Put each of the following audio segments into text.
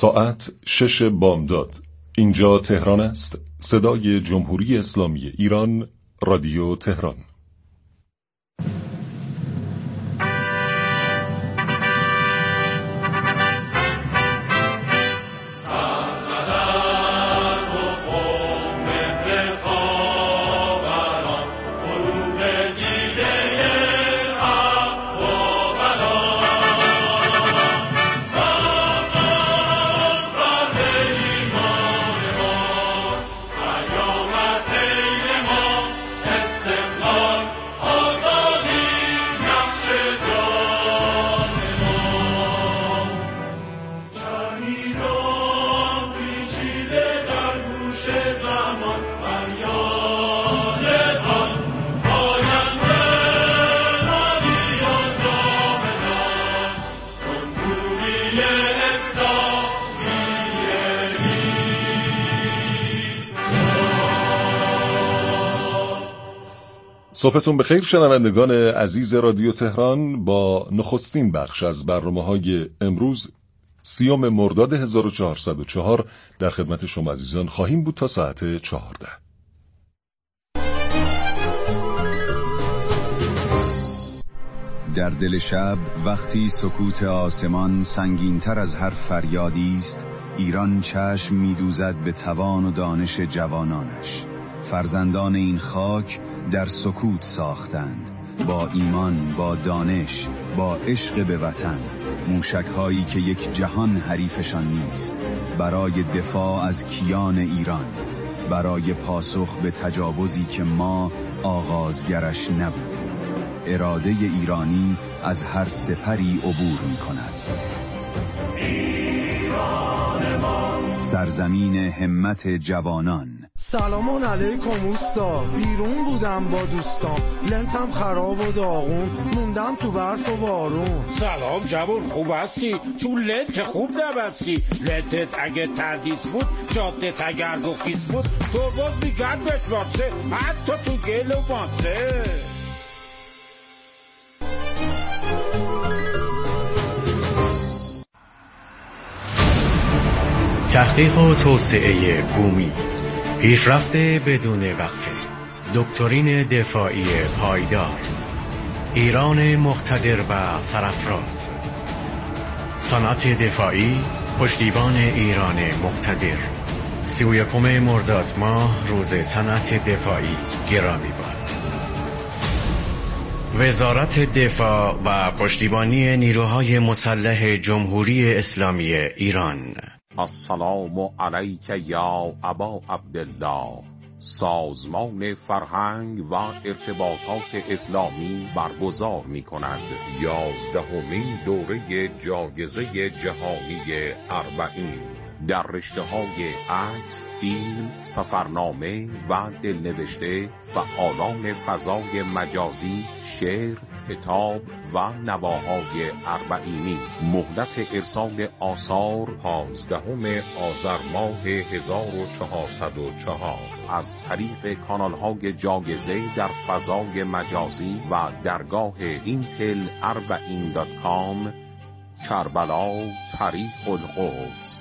ساعت 6 بامداد. اینجا تهران است. صدای جمهوری اسلامی ایران، رادیو تهران. صبحتون بخیر شنوندگان عزیز رادیو تهران. با نخستین بخش از برنامه‌های امروز 30 مرداد 1404 در خدمت شما عزیزان خواهیم بود تا ساعت 14. در دل شب وقتی سکوت آسمان سنگین‌تر از هر فریادی است، ایران چشم می‌دوزد به توان و دانش جوانانش. فرزندان این خاک در سکوت ساختند، با ایمان، با دانش، با عشق به وطن، موشک‌هایی که یک جهان حریفشان نیست، برای دفاع از کیان ایران، برای پاسخ به تجاوزی که ما آغازگرش نبودیم. اراده ایرانی از هر سپری عبور می‌کند. ایران ما، سرزمین همت جوانان. سلام علیکم اوستا، بیرون بودم با دوستام، لنتم خراب و داغون، موندم تو برف و بارون. سلام جوان، خوب هستی؟ تو لنت خوب نبستی. لنتت اگه تردیس بود، جادت اگر رخیص بود، تو باز میگرد بتباسه، حتی تو گل و ماسه. تحقیق و توسعه بومی، پیشرفت بدون وقفه، دکترین دفاعی پایدار، ایران مقتدر و سرافراز، صنعت دفاعی، پشتیبان ایران مقتدر. 31 مرداد ماه روز صنعت دفاعی گرامی باد. وزارت دفاع و پشتیبانی نیروهای مسلح جمهوری اسلامی ایران. السلام علیک یا ابا عبدالله. سازمان فرهنگ و ارتباطات اسلامی برگزار می کند 11مین دوره جایزه جهانی اربعین در رشته‌های عکس، فیلم، سفرنامه و دلنوشته. فعالان فضای مجازی، شعر، کتاب و نواهای اربعینی. مهلت ارسال آثار 15 آذر ماه 1404 از طریق کانال‌های جایزه در فضای مجازی و درگاه intel40.com. کربلا، طریق القدس.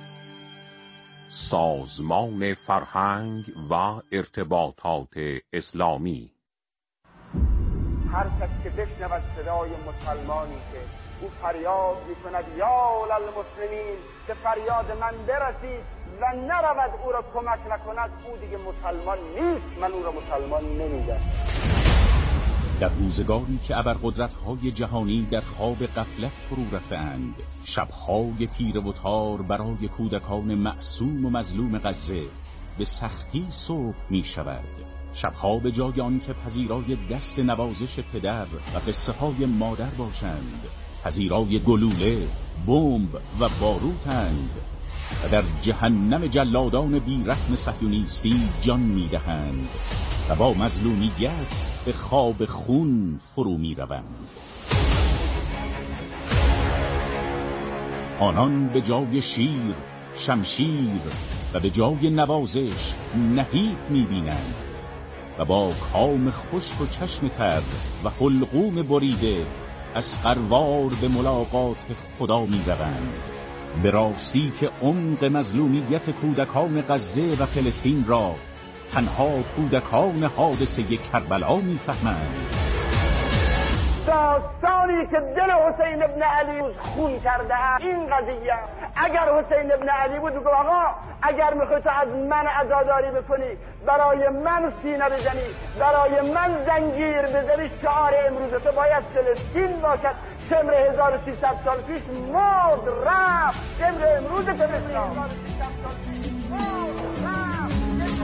سازمان فرهنگ و ارتباطات اسلامی. هر کس که بشنود صدای مسلمانی که او فریاد می‌کند یا للمسلمین، که فریاد من برسید و نرود او را کمک نکند، او دیگه مسلمان نیست، من او را مسلمان نمی‌دانم. در روزگاری که ابرقدرت‌های جهانی در خواب غفلت فرو رفتند، شب‌های تیره و تار برای کودکان معصوم و مظلوم غزه به سختی صبح می‌شود. شب‌ها به جای آن که پذیرای دست نوازش پدر و قصه‌های مادر باشند، پذیرای گلوله، بمب و باروتند و در جهنم جلادان بی‌رحم صهیونیستی جان می‌دهند و با مظلومیت به خواب خون فرو می‌روند. آنان به جای شیر، شمشیر و به جای نوازش نهیب می‌بینند و با کام خشک و چشم تر و حلقوم بریده از قروار به ملاقات خدا می روند به راستی که عمق مظلومیت کودکان غزه و فلسطین را تنها کودکان حادثه کربلا می‌فهمند. داستانی که دل حسین ابن علی خون کرده این قضیه. اگر حسین ابن علی بود بگو آقا اگر میخوای تو از من عزاداری بکنی، برای من سینه بزنی، برای من زنجیر بزنی، شعار امروز تو باید فلسطین باشد. شمر 1300 سال پیش مرد رفت، شمر امروز فلسطین 1300 سال پیش مرد رفت.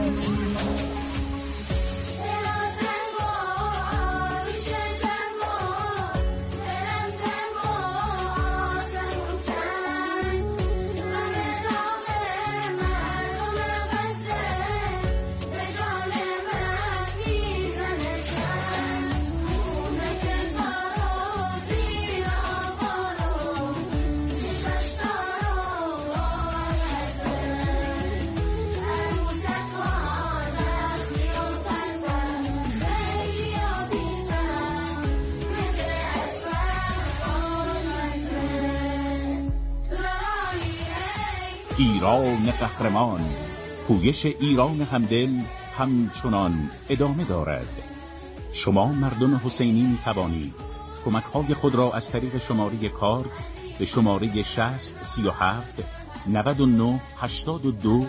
ایران قهرمان، پویش ایران همدل همچنان ادامه دارد. شما مردم حسینی می توانید کمک‌های خود را از طریق شماره کارت به شماره 6037 99 82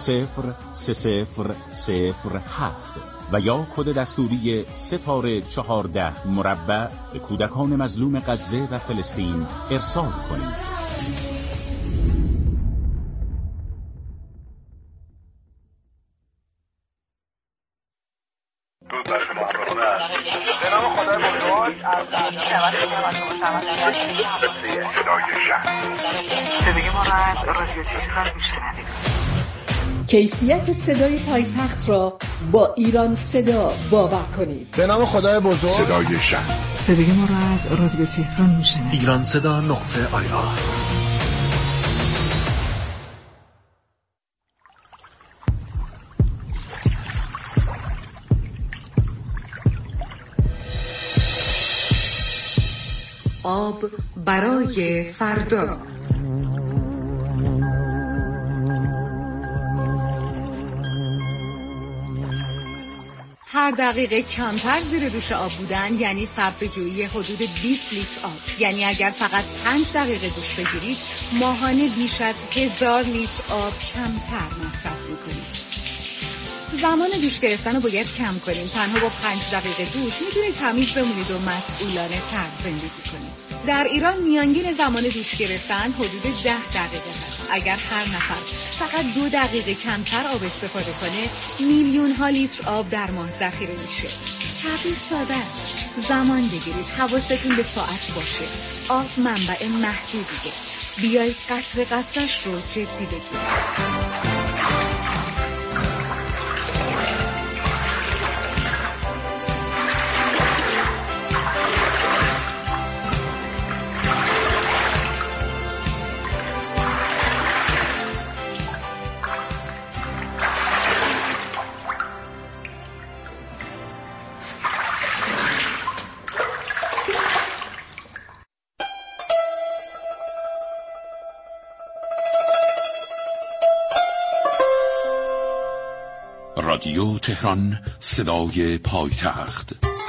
003007 و یا کد دستوری 3-14 مربع به کودکان مظلوم غزه و فلسطین ارسال کنید. کیفیت صدای پایتخت را با ایران صدا باور کنید. به نام خدای بزرگ. صدای شهر. صدای ما را از رادیو تهران میشنوید. ایران صدا .ir. آب برای فردا. هر دقیقه کمتر زیر دوش آب بودن یعنی صرفه جویی حدود 20 لیتر آب. یعنی اگر فقط 5 دقیقه دوش بگیرید ماهانه بیش از 1000 لیتر آب کمتر مصرف میکنید. زمان دوش گرفتن رو باید کم کنیم. تنها با 5 دقیقه دوش میتونید تمیز بمونید و مسئولانه تر زندگی کنید. در ایران میانگین زمان دوش گرفتن حدود 10 دقیقه هست. اگر هر نفر فقط 2 دقیقه کمتر آب استفاده کنه میلیون ها لیتر آب در ماه ذخیره میشه. تغییر ساده است. زمان بگیرید، حواستون به ساعت باشه. آب منبع محدودیه. بیایید قطره قطرش رو جدی بگیرید. رادیو تهران، صدای پایتخت.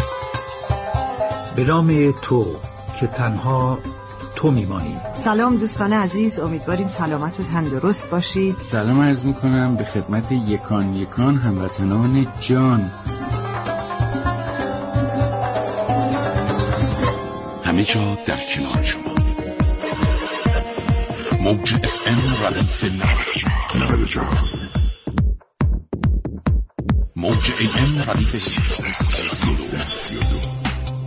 به نام تو که تنها تو میمانی. سلام دوستان عزیز، امیدواریم سلامت و تندرست باشید. سلام عرض میکنم به خدمت یکان هموطنان جان. همه جا در کنار شما. موج FM ردیف 94. موج AM ردیف 1332.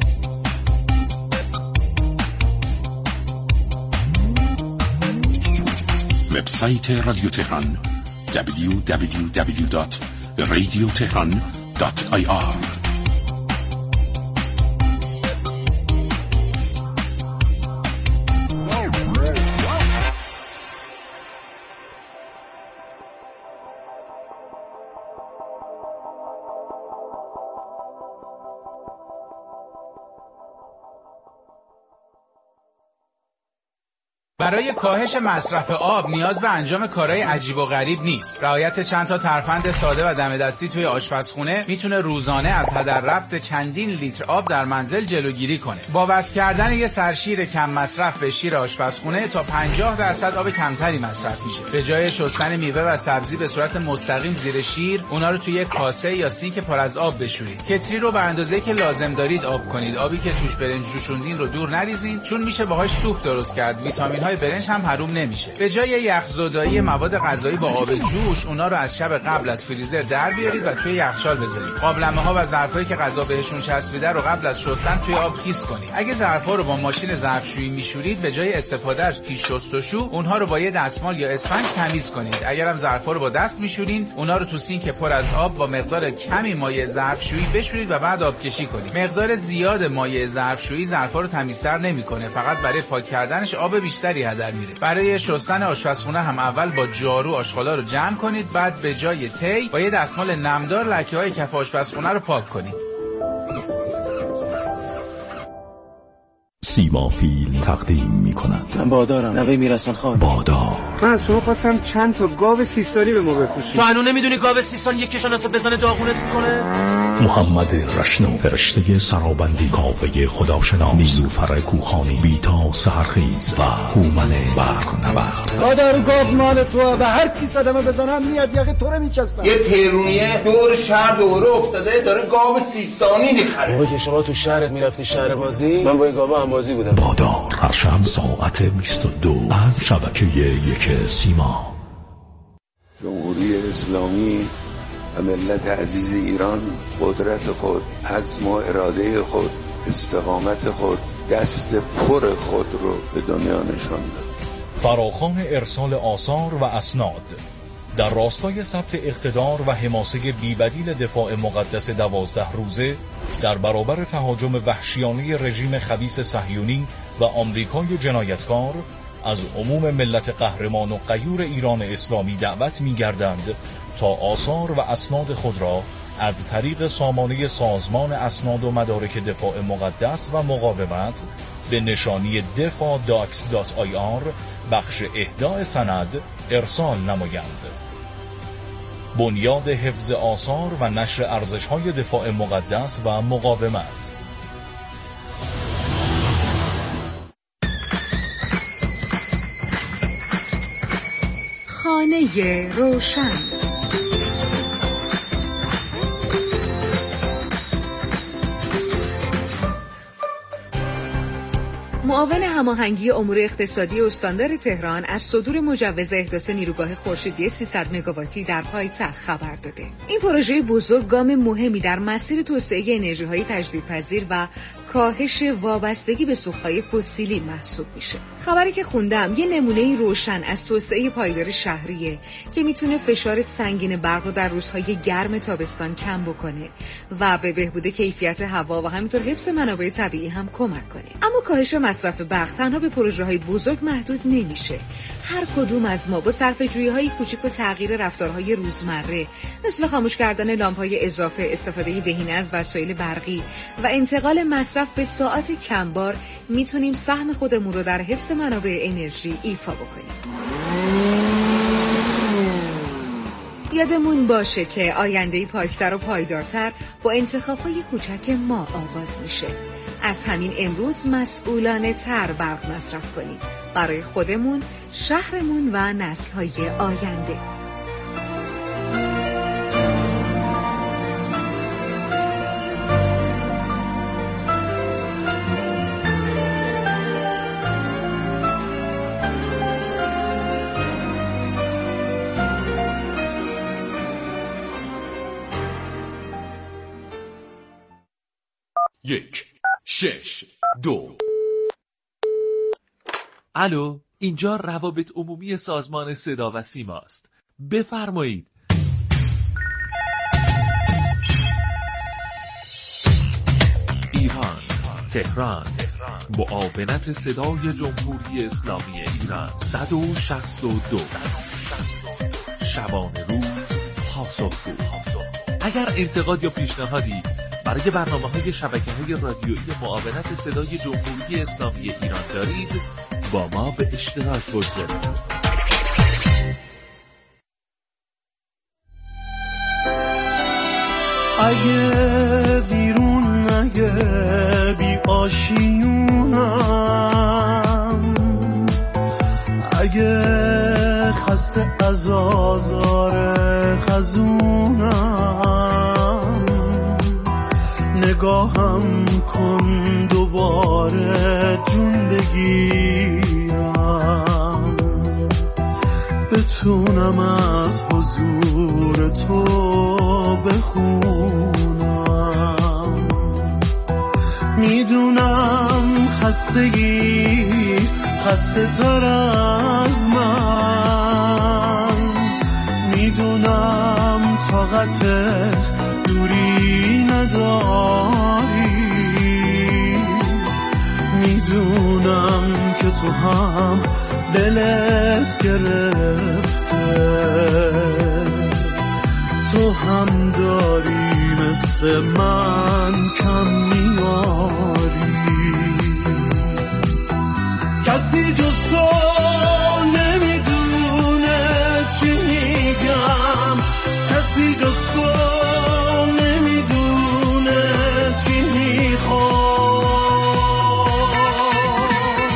وبسایت رادیو تهران www.radiotehran.ir. برای کاهش مصرف آب نیاز به انجام کارهای عجیب و غریب نیست. رعایت چند تا ترفند ساده و دم دستی توی آشپزخونه میتونه روزانه از هدر رفت چندین لیتر آب در منزل جلوگیری کنه. با وصل کردن یه سرشیر کم مصرف به شیر آشپزخونه تا 50% آب کمتری مصرف میشه. به جای شستن میوه و سبزی به صورت مستقیم زیر شیر، اونا رو توی کاسه یا سینک پر از آب بشورید. کتری رو به اندازه‌ای که لازم دارید آب کنید. آبی که توش برنج جوشوندین رو دور نریزین، چون میشه باهاش سوپ درست کرد. ویتامین‌های برنج هم حروم نمیشه. به جای یخزدایی مواد غذایی با آب جوش، اونا رو از شب قبل از فریزر در بیارید و توی یخچال بذارید. قابلمه‌ها و ظرفایی که غذا بهشون چسبیده رو قبل از شستن توی آب خیس کنید. اگه ظرفا رو با ماشین ظرفشویی میشورید، به جای استفاده از پیش شستشو، اونها رو با یه دستمال یا اسفنج تمیز کنید. اگرم ظرفا رو با دست میشورین، اونا رو تو سینک پر از آب با مقدار کمی مایع ظرفشویی بشورید و بعد آبکشی کنید. مقدار زیاد مایع ظرفشویی ظرفا رو تمیزتر نمیکنه، فقط برای پاک کردنش آب بیشتری هدر میره. برای شستن آشپزخونه هم اول با جارو آشغالا رو جمع کنید، بعد به جای تی با یه دستمال نمدار لکه‌های کف آشپزخونه رو پاک کنید. سیمافیل تقدیم می‌کند. من بادارم، نوه میرسن خان. بادار. من از شما خواستم چند تا گاو سیستانی به ما بفروشید. تو هنوز نمیدونی گاو سیستان یک کشان است بزنه داغونت میکنه؟ محمد رشنو، فرشته سرابندی، کاوه خداشناس، نیلوفر کوخانی، بیتا سحرخیز و هومن برق‌نورد. بادار گاو مال تو و هر کی صدمه بزنم میاد یقه تو رو میچسبه. یه تهرونیه دور شهر دوره افتاده داره گاو سیستانی میخره. موقعی که شما تو شهرت میرفتی شهر بازی، من با این گاو هم بازی بودم. بادار هر شب ساعت 22 از شبکه یک سیما. جمهوری اسلامی و ملت عزیز ایران قدرت خود، عزم و اراده خود، استقامت خود، دست پر خود رو به دنیا نشان داد. فراخوان ارسال آثار و اسناد در راستای ثبت اقتدار و حماسه بیبدیل دفاع مقدس 12 روزه در برابر تهاجم وحشیانه رژیم خبیث صهیونی و آمریکای جنایتکار، از عموم ملت قهرمان و غیور ایران اسلامی دعوت می‌گردند تا آثار و اسناد خود را از طریق سامانه سازمان اسناد و مدارک دفاع مقدس و مقاومت به نشانی defa.docs.ir بخش اهداء سند ارسال نمایند. بنیاد حفظ آثار و نشر ارزش‌های دفاع مقدس و مقاومت. خانه روشن. معاون هماهنگی امور اقتصادی استاندار تهران از صدور مجوز احداث نیروگاه خورشیدی 300 مگاواتی در پایتخت خبر داده. این پروژه بزرگ گام مهمی در مسیر توسعه انرژی‌های تجدیدپذیر و کاهش وابستگی به سوخت‌های فسیلی محسوب میشه. خبری که خوندم یه نمونه روشن از توسعه پایدار شهریه که میتونه فشار سنگین برق رو در روزهای گرم تابستان کم بکنه و به بهبود کیفیت هوا و همینطور حفظ منابع طبیعی هم کمک کنه. اما کاهش مصرف برق تنها به پروژه‌های بزرگ محدود نمیشه. هر کدوم از ما با صرفه‌جویی‌های کوچک و تغییر رفتارهای روزمره مثل خاموش کردن لامپ‌های اضافه، استفاده بهینه از وسایل برقی و انتقال مصرف به ساعت کمبار میتونیم سهم خودمون رو در حفظ منابع انرژی ایفا بکنیم. یادمون باشه که آینده‌ای پاکتر و پایدارتر با انتخاب‌های کوچک ما آغاز میشه. از همین امروز مسئولانه تر برق مصرف کنیم برای خودمون، شهرمون و نسل‌های آینده. یک 6 2. الو، اینجا روابط عمومی سازمان صدا و سیما است. بفرمایید. ایران، تهران، معاونت صدای جمهوری اسلامی ایران 162. شبانه روز پاسخگو. اگر انتقاد یا پیشنهادی برای برنامه‌های شبکه‌های رادیویی معاونت صدای جمهوری اسلامی ایران دارید، با ما به اشتراک بگذارید. اگه بیرون نگه بی آشیونم، اگه خسته از آزار خزونم، نگاهم کن دوباره جون بگیرم، بتونم از حضور تو بخونم. میدونم خستگی خسته تر از من، میدونم طاقت دوری نداری، میدونم که تو هم دلت گرفته، تو هم داری مثل من کم میاری. کسی جز تو نمیدونه چی میگم، کسی جز تو نمیدونه چی میخوام.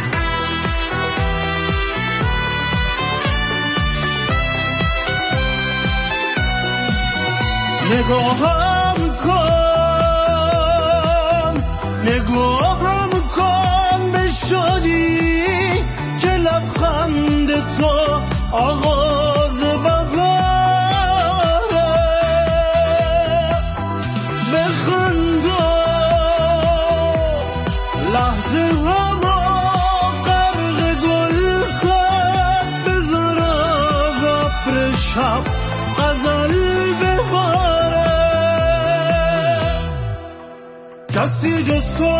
نگاهم کن، نگاهم کن به شادی که لبخند تو آغاز بهاره. بخنده لحظه هوا غرق گل کن، بذار از ابر شب غزل بباره. کسی جز تو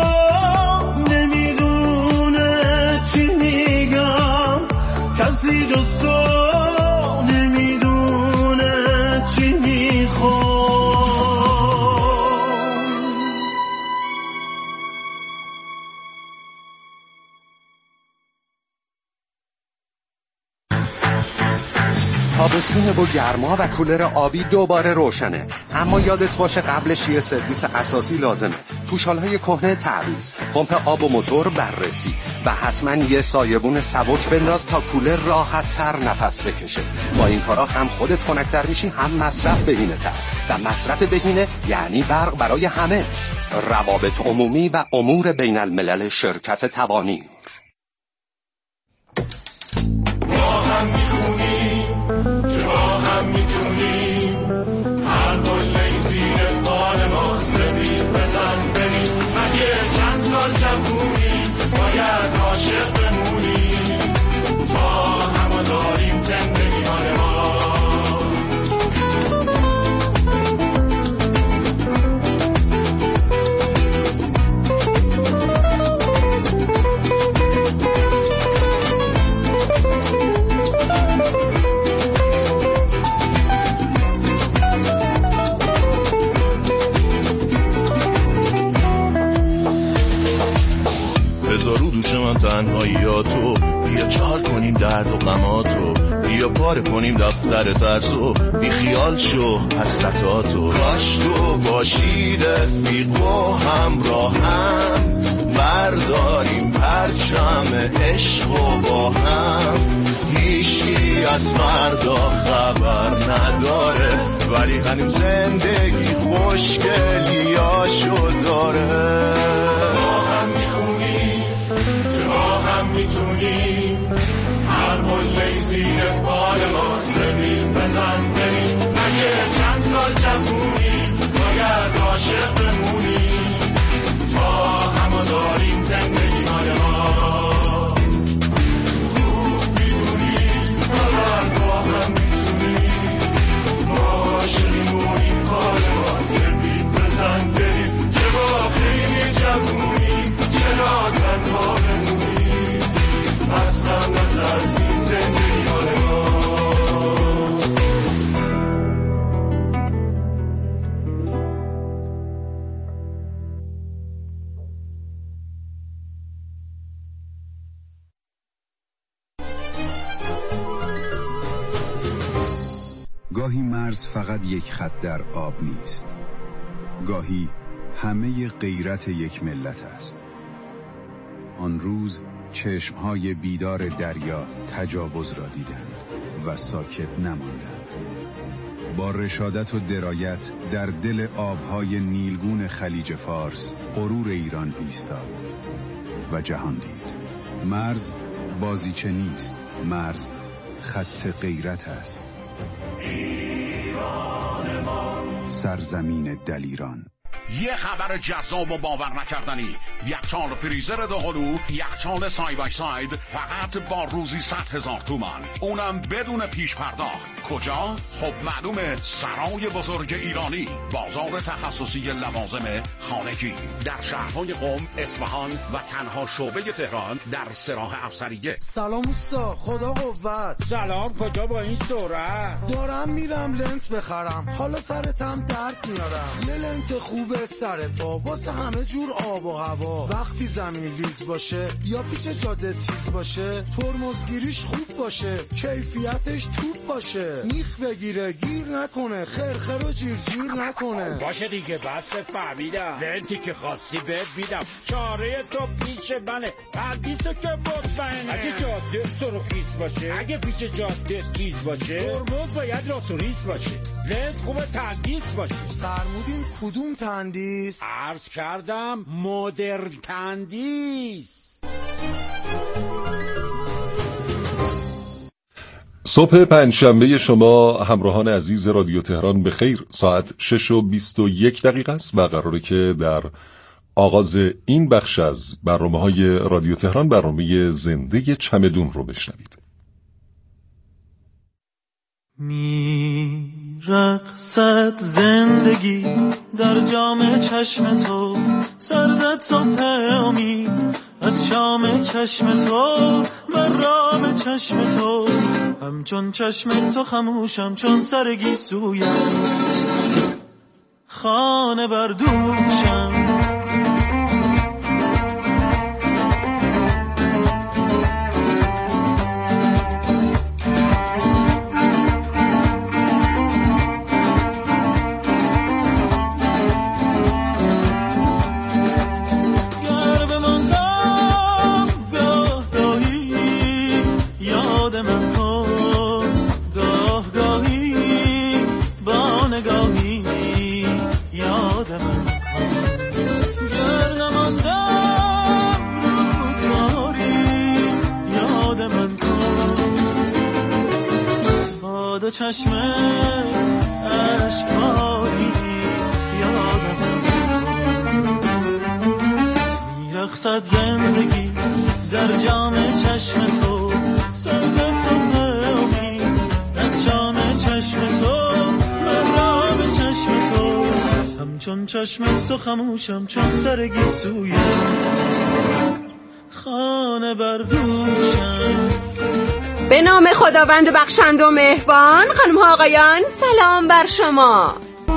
نمیدونه چی میگم، کسی جز تو نمیدونه چی میخوام. تابستون با گرما و کولر آبی دوباره روشنه، اما یادت باشه قبلش یه سرویس اساسی لازمه. پوشالهای کهنه تعویض، پمپ آب و موتور بررسی و حتما یه سایبون سبک بنداز تا کولر راحت تر نفس بکشه. با این کارا هم خودت خنک‌تر میشی، هم مصرف بهینه تر، و مصرف بهینه یعنی برق برای همه. روابط عمومی و امور بین الملل شرکت تبانی. تنهاییاتو بیا چار کنیم درد و غماتو، بیا پاره کنیم دفتر ترسو، بی خیال شو حسرتاتو. کاش تو باشی رفیق و همراهم، برداریم پرچم عشق و با هم. هیچی از فردا خبر نداره، ولی هنوز زندگی خوشگلیاشو داره. میتونیم هر قله زیر بال ما زمین بزن بریم. اگه چند سال جوونیم باید عاشق بمونیم، تا همه داریم زندگی مال ما. خوب میدونیم ببر با هم میتونیم، عاشقیم و این کار ما زمین بزن بریم. که با خیلی جوونیم چرا تنها بمونیم، اصلا نترسیم زندگی مال ما. مرز فقط یک خط در آب نیست. گاهی همه غیرت یک ملت است. آن روز چشمهای بیدار دریا تجاوز را دیدند و ساکت نماندند. با رشادت و درایت در دل آبهای نیلگون خلیج فارس غرور ایران ایستاد و جهان دید. مرز بازیچه نیست، مرز خط غیرت است. ایران ما، سرزمین دلیران. یه خبر جذاب و باور نکردنی. یخچال فریزر دوقلو، یخچال سای بای ساید، فقط با روزی 100,000 تومان، اونم بدون پیش پرداخت. کجا؟ خب معلومه، سرای بزرگ ایرانی، بازار تخصصی لوازم خانگی در شهرهای قم، اصفهان و تنها شعبه تهران در سراح افسریه. سلام اوستا، خدا قوت. سلام، کجا با این سرعت؟ دارم میرم لنت بخرم، حالا سرتم درد میارم. یه لنت خوبه سر پا واسه همه جور آب و هوا. وقتی زمین لیز باشه یا پیچ جاده تیز باشه، ترمزگیریش خوب باشه، کیفیتش توپ باشه، میخ بگیره گیر نکنه، خرخر و جیر نکنه. باشه دیگه، بس فهمیدم. لنتی که خواستی بهت میدم، چاره تو پیش منه، پردیسو که مطمئنه. اگه جاده سرخیز باشه، اگه پیچ جاده تیز باشه، ترمز باید لاسوریز باشه، لنت خوبه تندیس باشه. فرمودین کدوم تندیس؟ عرض کردم مدرن تندیس. صبح پنجشنبه شما همراهان عزیز رادیو تهران به خیر. ساعت 6:21 است و قراره که در آغاز این بخش از برنامه‌های رادیو تهران برنامه زنده چمدون رو بشنوید. میرقصد زندگی در جام چشم تو، سرزد صبح امید از شام چشم تو، من رام چشم تو، همچون چشم تو خموشم چون سرگی سویت، خانه بردوشم. چشم اشکاری یادم میرقصد زندگی در جام چشم تو، سرزد صبح امید از جام چشم تو، من را به چشم تو، همچون چشم تو خموشم چون سرگی سویت، خانه بردوشم. به نام خداوند بخشنده و مهربان. خانم ها آقایان، سلام بر شما.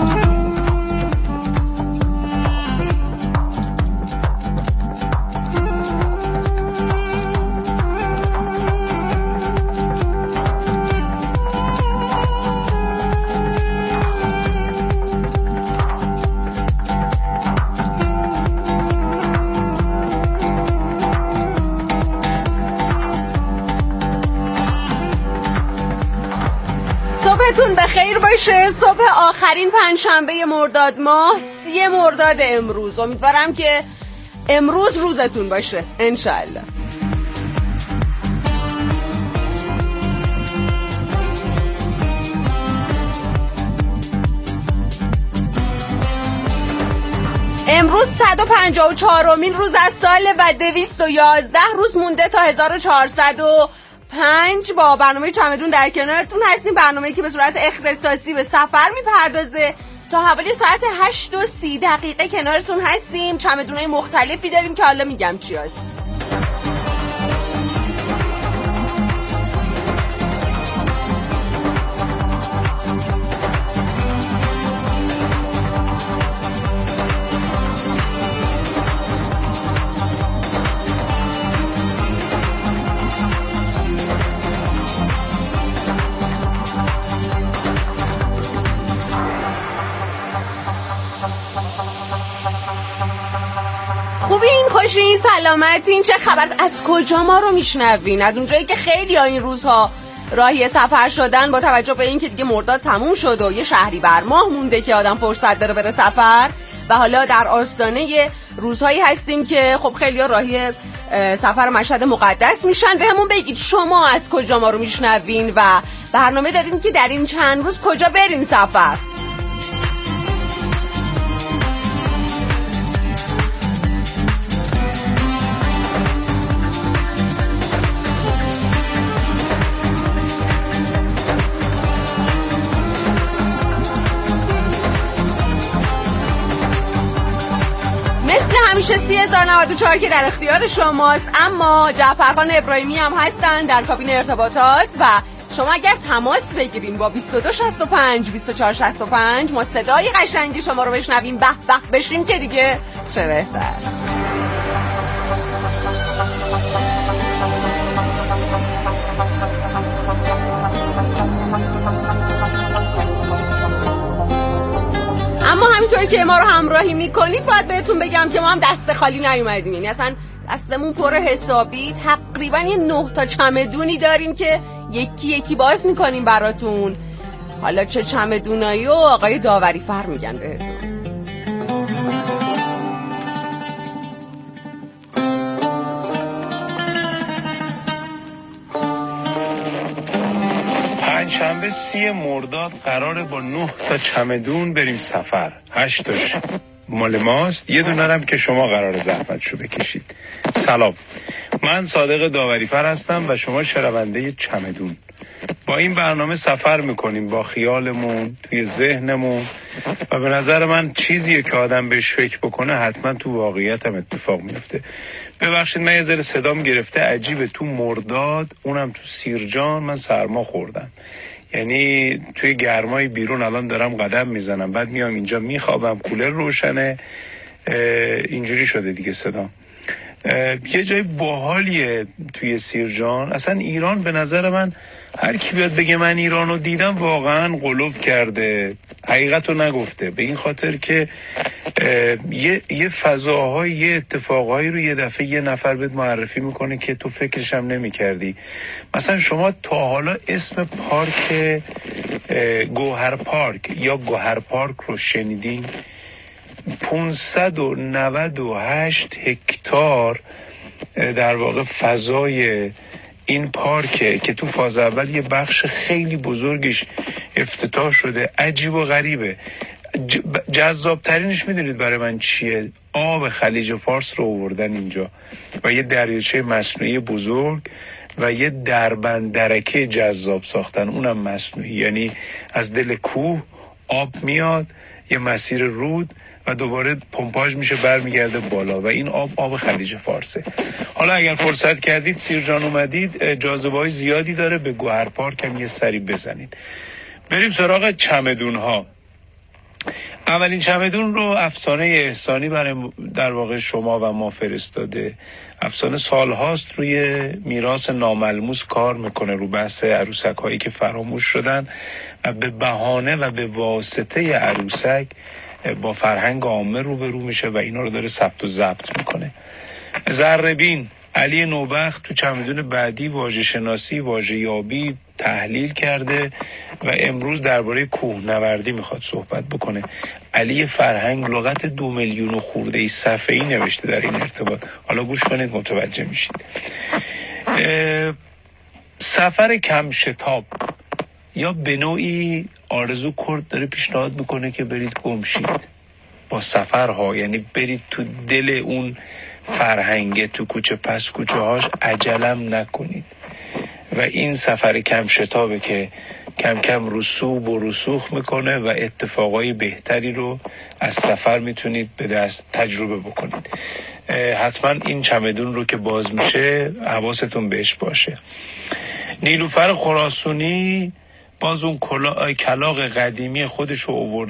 صبحتون بخیر باشه. صبح آخرین پنجشنبه مرداد ماه، 30 مرداد امروز. امیدوارم که امروز روزتون باشه انشالله. امروز 154مین روز از سال و 211 روز مونده تا 1405 با برنامه چمدون در کنارتون هستیم. برنامه‌ای که به صورت اختصاصی به سفر میپردازه. تا حوالی ساعت 8:30 کنارتون هستیم. چمدونای مختلفی داریم که حالا میگم چی هست. خوشین، سلامتین، چه خبر؟ از کجا ما رو میشنوین؟ از اونجایی که خیلی ها این روزها راهی سفر شدن با توجه به اینکه دیگه مرداد تموم شد و یه شهریور ماه مونده که آدم فرصت داره بره سفر و حالا در آستانه روزهایی هستیم که خب خیلی ها راهی سفر مشهد مقدس میشن. به همون بگید شما از کجا ما رو میشنوین و برنامه دارین که در این چند روز کجا برین سفر؟ همیشه 30,094 که در اختیار شماست، اما جعفرخان ابراهیمی هم هستن در کابین ارتباطات و شما اگر تماس بگیرین با 2265 2465 ما صدای قشنگی شما رو بشنویم، به به بشیم که دیگه چه بهتر. اما همینطور که ما رو همراهی میکنید باید بهتون بگم که ما هم دست خالی نیومدیم، یعنی اصلا دستمون پر حسابی، تقریبا یه 9 تا چمدونی داریم که یکی یکی باز میکنیم براتون. حالا چه چمدونایی و آقای داوری فر میگن بهتون. پنجشنبه 30 مرداد قراره با 9 تا چمدون بریم سفر. 8 تاش مال ماست، یه دونه هم که شما قراره زحمتشو بکشید. سلام، من صادق داوریفر هستم و شما شنونده چمدون. با این برنامه سفر میکنیم با خیالمون، توی ذهنمون و به نظر من چیزیه که آدم بهش فکر بکنه حتما تو واقعیت هم اتفاق میفته. ببخشید من یه ذره صدام گرفته عجیبه، تو مرداد اونم تو سیرجان من سرما خوردم، یعنی توی گرمای بیرون الان دارم قدم میزنم، بعد میام اینجا میخوابم، کولر روشنه، اینجوری شده دیگه صدام. یه جای باحالیه توی سیرجان. اصلا ایران به نظر من هر کی بیاد بگه من ایرانو دیدم واقعا غلوف کرده، حقیقتو نگفته، به این خاطر که یه فضاهای، یه اتفاقهایی رو یه دفعه یه نفر بهت معرفی میکنه که تو فکرش هم نمی کردی. مثلا شما تا حالا اسم پارک گوهر پارک یا گوهر پارک رو شنیدین؟ 598 هکتار در واقع فضای این پارکه که تو فاز اول یه بخش خیلی بزرگش افتتاح شده. عجیب و غریبه. جذاب ترینش میدونید برای من چیه؟ آب خلیج فارس رو آوردن اینجا و یه دریاچه مصنوعی بزرگ و یه دربند درکه جذاب ساختن، اونم مصنوعی، یعنی از دل کوه آب میاد یه مسیر رود و دوباره پمپاژ میشه برمیگرده بالا و این آب خلیج فارسه. حالا اگر فرصت کردید سیرجان اومدید، جاذبه‌های زیادی داره، به گوهر پارک هم یه سری بزنید. بریم سراغ چمدون ها. اولین چمدون رو افسانه احسانی برای در واقع شما و ما فرستاده. افسانه سالهاست روی میراث ناملموس کار میکنه، رو بحث عروسک هایی که فراموش شدن و به بهانه و به واسطه عروسک با فرهنگ عامه روبرو میشه و اینا رو داره ثبت و ضبط میکنه. ذره‌بین علی نوبخت تو چمدون بعدی واژه شناسی، واژه یابی تحلیل کرده و امروز درباره کوهنوردی میخواد صحبت بکنه. علی فرهنگ لغت 2 میلیون خورده صفحه‌ای نوشته در این ارتباط. حالا گوش کنید متوجه میشید. سفر کم شتاب یا به نوعی آرزو کرد داره پیشنهاد میکنه که برید گمشید با سفرها، یعنی برید تو دل اون فرهنگه، تو کوچه پس کوچه هاش عجلم نکنید و این سفر کم شتابه که کم کم رسوب و رسوخ میکنه و اتفاقای بهتری رو از سفر میتونید به دست تجربه بکنید. حتما این چمدون رو که باز میشه حواستون بهش باشه. نیلوفر خراسانی باز اون کلاغ قدیمی خودش رو آورده